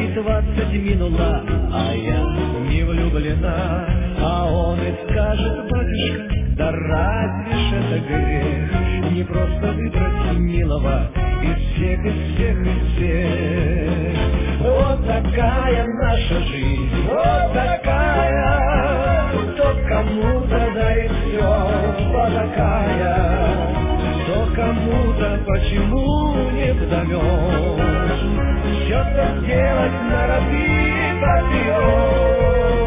20 минула, а я не влюблена. А он и скажет: батюшка, да разве ж это грех? Не просто выбрать милого из всех, из всех, из всех. Вот такая наша жизнь, вот такая. Кто кому-то дарит все, вот такая. Кто кому-то почему не вдомет. Все-то сделать на разбит попьет.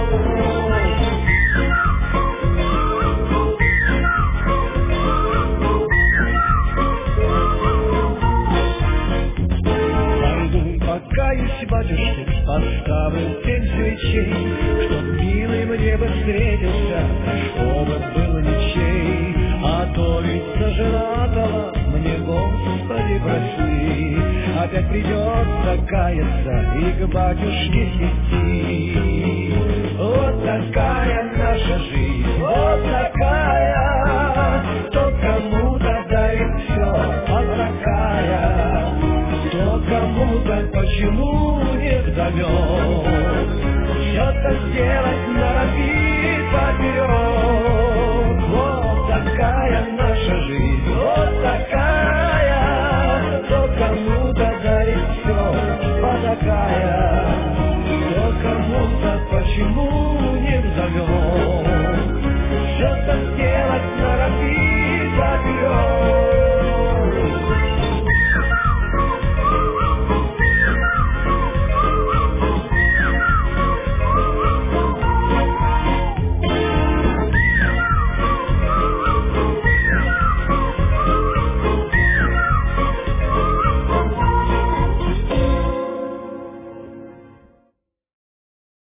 Покаюсь, батюшка, поставил 7 свечей, чтоб милый мне бы встретился, чтобы был ничей. А то ведь зажиратого мне, Господи, прости, опять придется каяться и к батюшке идти. Вот такая наша жизнь, вот такая. Кто кому-то дарит все, вот такая. Кто кому-то почему не вдомет. Все-то сделать на разбит поперек. Вот такая наша жизнь, вот такая. Кто кому-то дарит все, вот такая. Кто кому-то почему не вдомет.